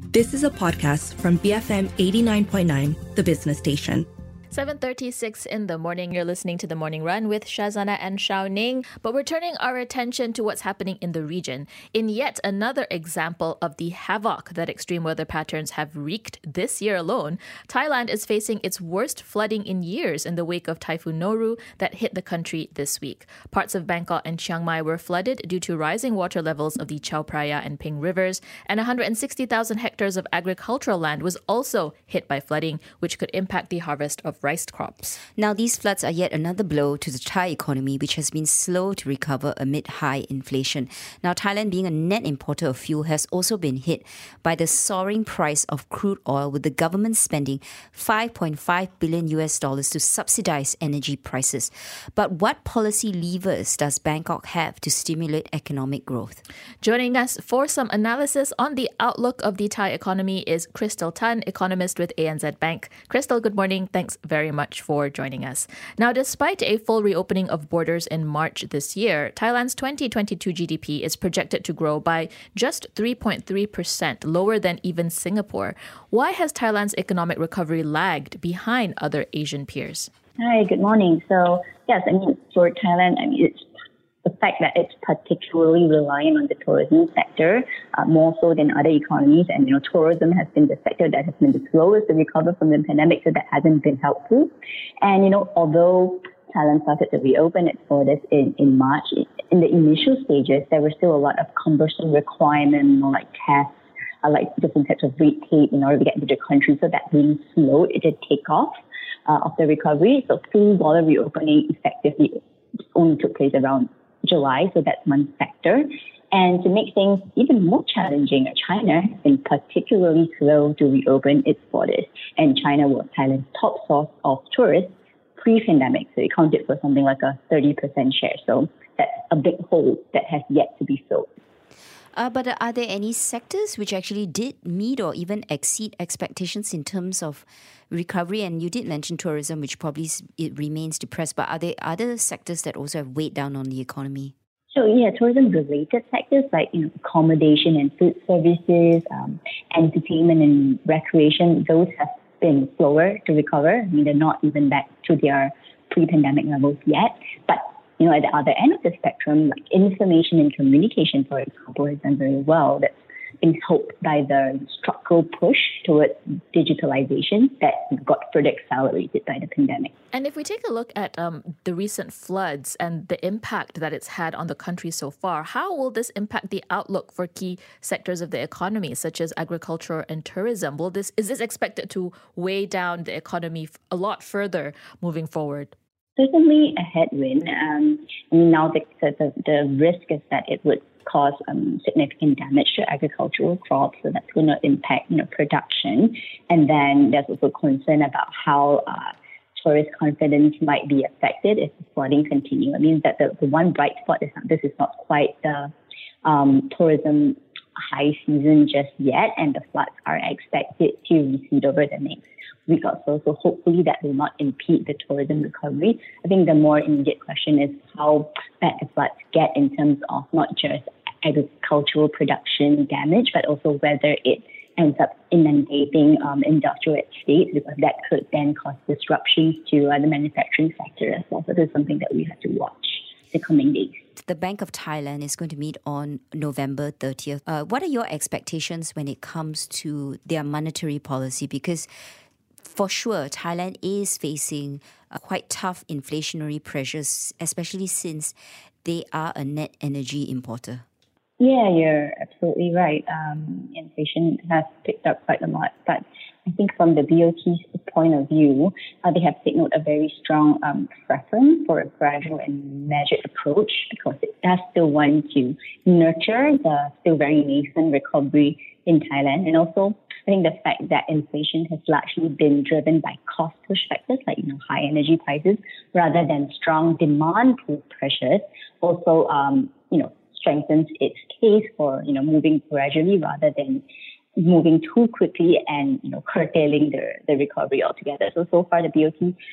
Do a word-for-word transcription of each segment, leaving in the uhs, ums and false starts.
This is a podcast from B F M eighty-nine point nine, the business station. seven thirty-six in the morning. You're listening to The Morning Run with Shazana and Shao Ning. But we're turning our attention to what's happening in the region. In yet another example of the havoc that extreme weather patterns have wreaked this year alone, Thailand is facing its worst flooding in years in the wake of Typhoon Noru that hit the country this week. Parts of Bangkok and Chiang Mai were flooded due to rising water levels of the Chao Phraya and Ping rivers, and one hundred sixty thousand hectares of agricultural land was also hit by flooding, which could impact the harvest of rice crops. Now, these floods are yet another blow to the Thai economy, which has been slow to recover amid high inflation. Now, Thailand, being a net importer of fuel, has also been hit by the soaring price of crude oil, with the government spending five point five billion U S dollars to subsidize energy prices. But what policy levers does Bangkok have to stimulate economic growth? Joining us for some analysis on the outlook of the Thai economy is Crystal Tan, economist with A N Z Bank. Crystal, good morning. Thanks very much for joining us. Now, despite a full reopening of borders in March this year, Thailand's twenty twenty-two G D P is projected to grow by just three point three percent, lower than even Singapore. Why has Thailand's economic recovery lagged behind other Asian peers? Hi, good morning. So, yes, I mean, for Thailand, I mean, it's the fact that it's particularly reliant on the tourism sector, uh, more so than other economies. And, you know, tourism has been the sector that has been the slowest to recover from the pandemic, so that hasn't been helpful. And, you know, although Thailand started to reopen its borders in, in March, in the initial stages, there were still a lot of cumbersome requirements, like tests, uh, like different types of red tape in order to get into the country. So that really slowed it did take off uh, of the recovery. So full border reopening effectively only took place around July, so that's one factor. And to make things even more challenging, China has been particularly slow to reopen its borders. And China was Thailand's top source of tourists pre-pandemic, so it accounted for something like a thirty percent share. So that's a big hole that has yet to be filled. Uh, but are there any sectors which actually did meet or even exceed expectations in terms of recovery? And you did mention tourism, which probably it remains depressed, but are there other sectors that also have weighed down on the economy? So yeah, tourism-related sectors like, you know, accommodation and food services, um, entertainment and recreation, those have been slower to recover. I mean, they're not even back to their pre-pandemic levels yet, but you know, at the other end of the spectrum, like information and communication, for example, has done very well. That's been helped by the structural push towards digitalization that got further accelerated by the pandemic. And if we take a look at um, the recent floods and the impact that it's had on the country so far, how will this impact the outlook for key sectors of the economy, such as agriculture and tourism? Will this is this expected to weigh down the economy a lot further moving forward? Certainly a headwind. Um, I mean, now the, the, the risk is that it would cause um, significant damage to agricultural crops, so that's going to impact, you know, production. And then there's also concern about how uh, tourist confidence might be affected if the flooding continues. I mean, that the, the one bright spot is that this is not quite the um, tourism high season just yet, and the floods are expected to recede over the next week or so. So hopefully that will not impede the tourism recovery. I think the more immediate question is how bad the floods get in terms of not just agricultural production damage, but also whether it ends up inundating um, industrial estates, because that could then cause disruptions to uh, the manufacturing sector as well. So this is something that we have to watch the coming days. The Bank of Thailand is going to meet on November thirtieth. Uh, what are your expectations when it comes to their monetary policy? Because for sure, Thailand is facing uh, quite tough inflationary pressures, especially since they are a net energy importer. Yeah, you're absolutely right. Um, inflation has picked up quite a lot, but I think from the B O T's point of view, uh, they have signaled a very strong um, preference for a gradual and measured approach, because it does still want to nurture the still very nascent recovery in Thailand. And also, I think the fact that inflation has largely been driven by cost push factors like, you know, high energy prices rather than strong demand pull pressures also, um, you know, strengthens its case for, you know, moving gradually rather than moving too quickly and, you know, curtailing the, the recovery altogether. So, so far the B O T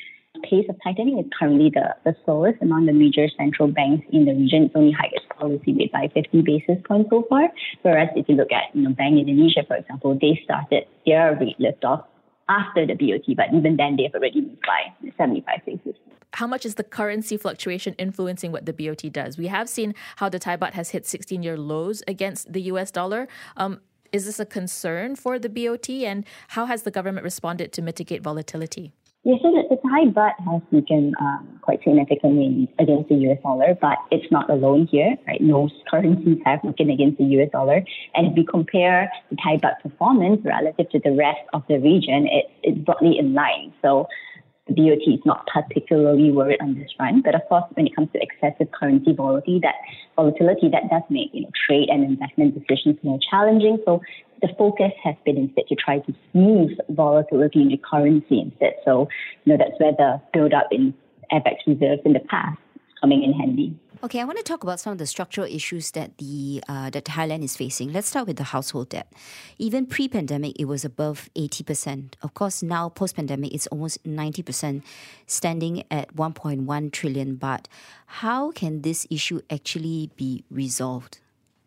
pace of tightening is currently the, the slowest among the major central banks in the region. It's only hiked its policy rate by fifty basis points so far. Whereas if you look at, you know, Bank Indonesia, for example, they started their rate lift-off after the B O T, but even then they've already moved by seventy-five basis points. How much is the currency fluctuation influencing what the B O T does? We have seen how the Thai baht has hit sixteen-year lows against the U S dollar. Um, is this a concern for the B O T, and how has the government responded to mitigate volatility? Yes, so the, the Thai baht has weakened um, quite significantly against the U S dollar, but it's not alone here, right? Most currencies have weakened against the U S dollar. And if we compare the Thai baht performance relative to the rest of the region, it, it's broadly in line. So the B O T is not particularly worried on this front. But of course, when it comes to excessive currency volatility, that volatility that does make, you know, trade and investment decisions more challenging. So the focus has been instead to try to smooth volatility in the currency instead. So, you know, that's where the build-up in F X reserves in the past is coming in handy. Okay, I want to talk about some of the structural issues that the uh, that Thailand is facing. Let's start with the household debt. Even pre-pandemic, it was above eighty percent. Of course, now post-pandemic, it's almost ninety percent, standing at one point one trillion baht. How can this issue actually be resolved?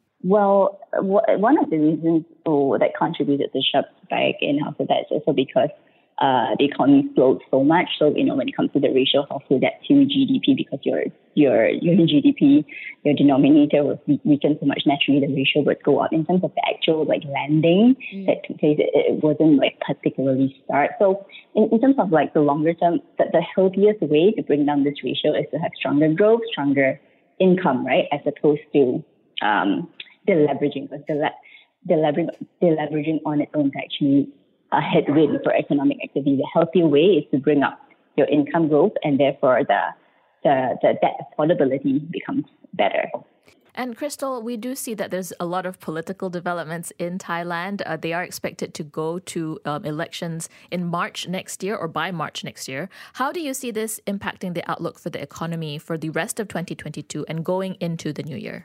Well, one of the reasons oh, that contributed to the sharp spike in household debt is also because uh, the economy slowed so much. So, you know, when it comes to the ratio of household debt to G D P, because your your your G D P, your denominator was weakened so much, naturally the ratio would go up. In terms of the actual like lending mm. that took place, it, it wasn't like particularly stark. So, in, in terms of like the longer term, the, the healthiest way to bring down this ratio is to have stronger growth, stronger income, right, as opposed to um, deleveraging, because deleveraging, deleveraging on its own is actually a headwind for economic activity. The healthier way is to bring up your income growth, and therefore the the, the debt affordability becomes better. And Crystal, we do see that there's a lot of political developments in Thailand. Uh, they are expected to go to um, elections in March next year, or by March next year. How do you see this impacting the outlook for the economy for the rest of twenty twenty-two and going into the new year?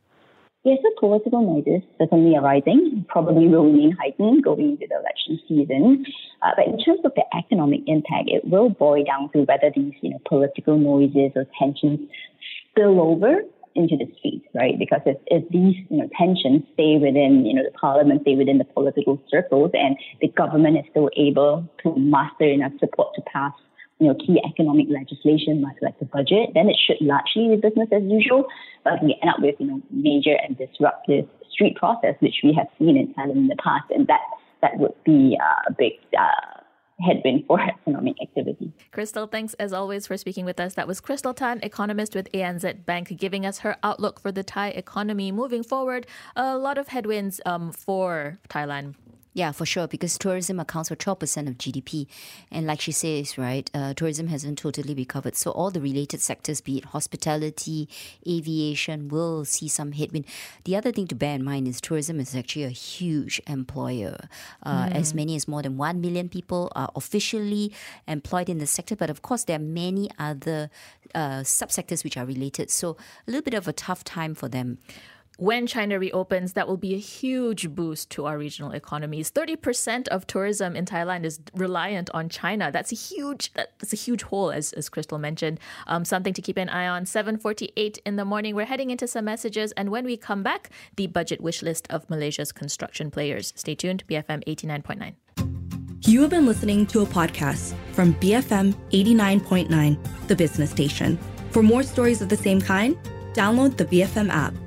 Yes, the political noises certainly arising, probably will remain heightened going into the election season. Uh, but in terms of the economic impact, it will boil down to whether these, you know, political noises or tensions spill over into the streets, right? Because if, if these, you know, tensions stay within, you know, the parliament, stay within the political circles, and the government is still able to muster enough support to pass, you know, key economic legislation like, like the budget, then it should largely be business as usual. But we end up with, you know, major and disruptive street protests, which we have seen in Thailand in the past, and that that would be uh, a big uh, headwind for economic activity. Crystal, thanks as always for speaking with us. That was Crystal Tan, economist with A N Z Bank, giving us her outlook for the Thai economy moving forward. A lot of headwinds um, for Thailand. Yeah, for sure, because tourism accounts for twelve percent of G D P. And like she says, right, uh, tourism hasn't totally recovered. So all the related sectors, be it hospitality, aviation, will see some headwind. The other thing to bear in mind is tourism is actually a huge employer. Uh, mm. As many as more than one million people are officially employed in the sector. But of course, there are many other uh, subsectors which are related. So a little bit of a tough time for them. When China reopens, that will be a huge boost to our regional economies. thirty percent of tourism in Thailand is reliant on China. That's a huge that's a huge hole, as, as Crystal mentioned. Um, something to keep an eye on. seven forty-eight in the morning. We're heading into some messages. And when we come back, the budget wish list of Malaysia's construction players. Stay tuned. B F M eighty-nine point nine. You have been listening to a podcast from B F M eighty-nine point nine, the business station. For more stories of the same kind, download the B F M app.